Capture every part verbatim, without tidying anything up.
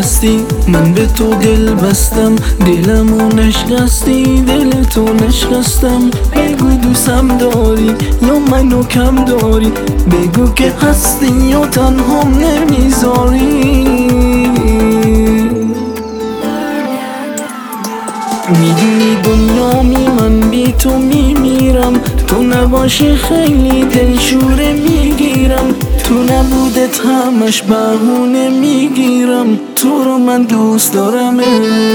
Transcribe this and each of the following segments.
هستی، من به تو دل بستم، دلمو نشکستی، دل تو نشکستم. بگو دوستم داری یا منو کم داری، بگو که هستی یا تنهام نمیذاری. میدونی دنیامی من بی تو میمیرم، تو نباشی خیلی دلشوره میگیرم، تو نبودت همش بهونه میگیرم، تو رو من دوست دارمت.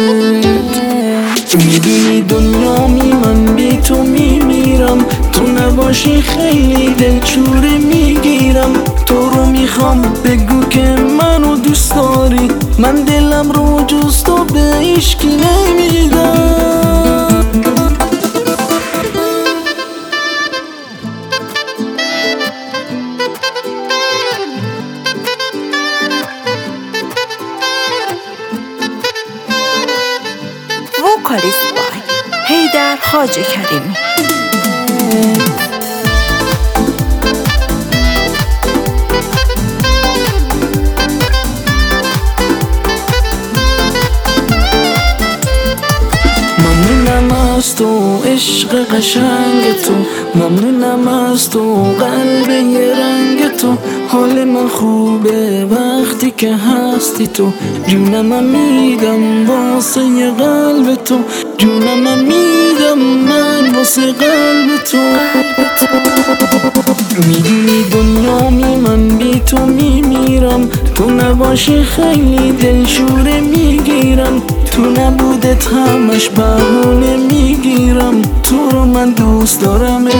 میدونی دنیامی من بی تو میمیرم، تو نباشی خیلی دلشوره میگیرم، تو رو میخوام بگو که منو دوست داری، من دلم رو جز تو به هیچکی نمیدم. وکالیست بای حیدر خواجه کریمی. ممنونم از تو عشق قشنگ تو، ممنونم از تو قلب یه رنگ تو، حال من خوبه وقتی که هستی تو، جونم میدم واسه یه قلب تو، جونم میدم من واسه قلب تو. میدونی دنیامی من بی تو میمیرم، تو نباشی خیلی دلشوره میگیرم، تو نبودت همش بهونه میگیرم، تو رو من دوست دارمت.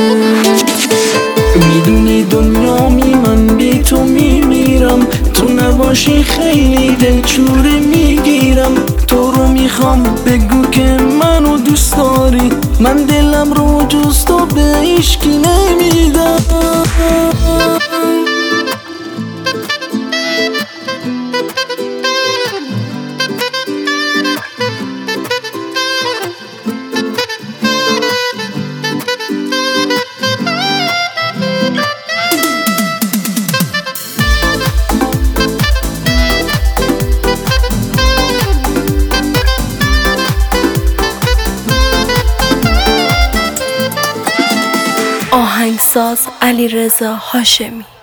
میدونی دنیامی من بی تو میمیرم، تو نباشی خیلی دلشوره میگیرم، تو رو میخوام بگو که منو دوست داری، من دلم رو جز تو به هیچکی نمیدم. آهنگساز علیرضا هاشمی.